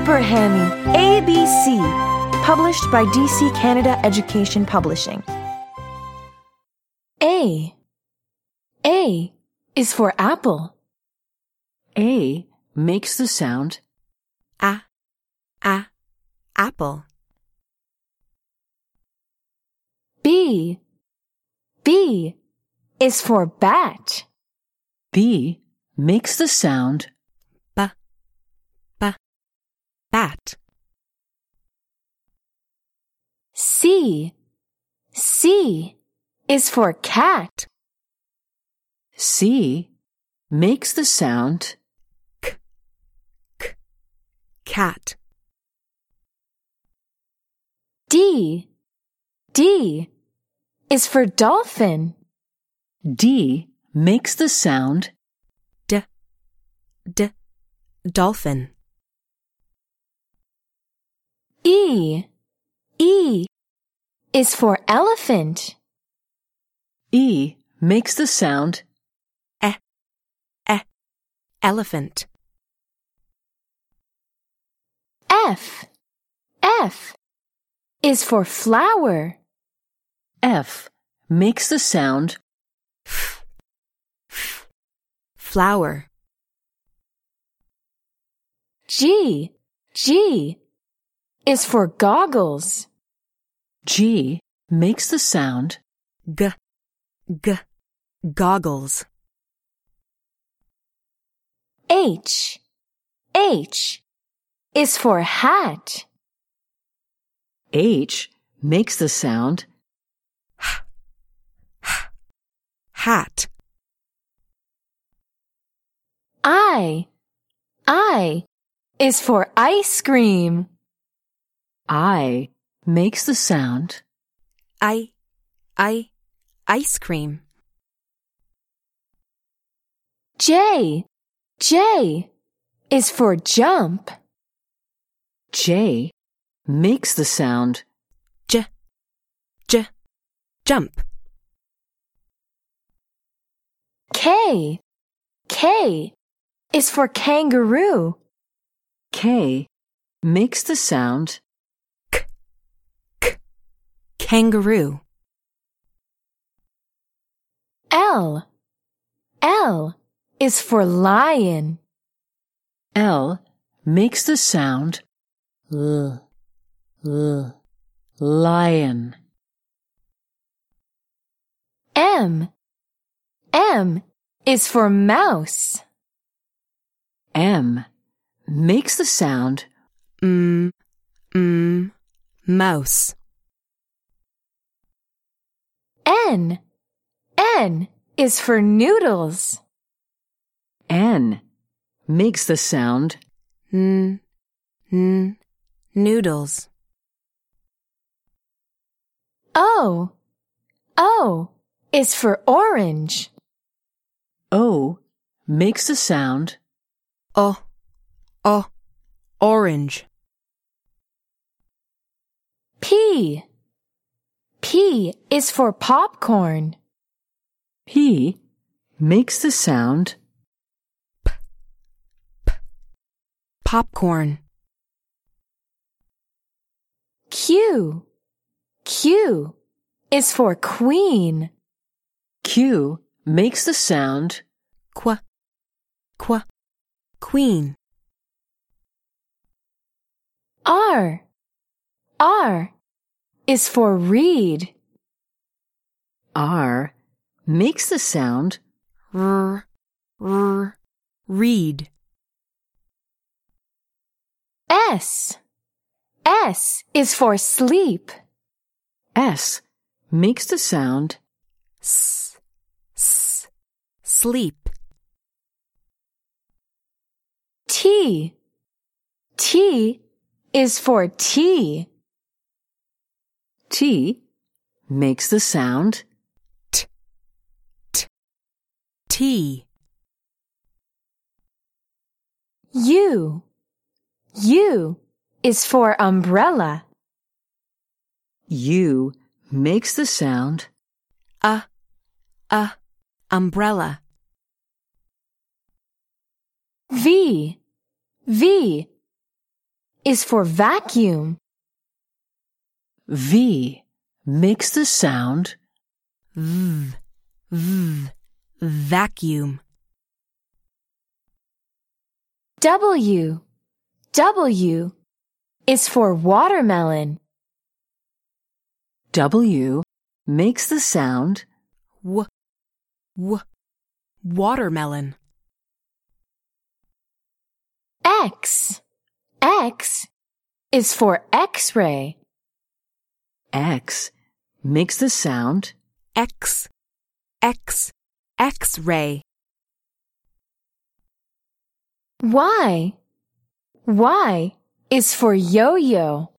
Super Hammy ABC, published by DC Canada Education Publishing. A. A is for apple. A makes the sound apple. B. B is for bat. B makes the sound Bat. C. C is for cat. C makes the sound Cat. D. D is for dolphin. D makes the sound Dolphin. E. E is for elephant. E makes the sound Elephant. F. F is for flower. F makes the sound Flower. G. G is for goggles. G makes the sound Goggles. H. H is for hat. H makes the sound Hat. I. I is for ice cream. I makes the sound Ice cream. J. J is for jump. J makes the sound Jump. K. K is for kangaroo. K makes the sound Kangaroo. L. L is for lion. L makes the sound lion. M. M is for mouse. M makes the sound Mouse. N. N is for noodles. N makes the sound Noodles. O. O is for orange. O makes the sound Orange. P. P is for popcorn. P makes the sound Popcorn. Q. Q is for queen. Q makes the sound Queen. R. R is for reed. R makes the sound Read. S. S is for sleep. S makes the sound Sleep. T. T is for tea. T makes the sound Tea. U. U is for umbrella. U makes the sound Umbrella. V. V is for vacuum. V makes the sound V, V, vacuum. W is for watermelon. W makes the sound W, W, watermelon. X is for X-ray. X makes the sound X, X, X-ray. Y is for yo-yo.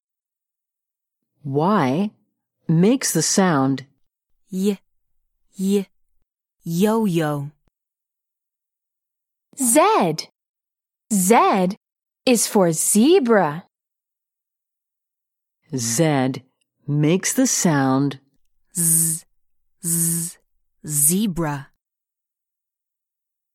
Y makes the sound Y, Y, yo-yo. Z is for zebra. Z makes the sound Z, Z, zebra.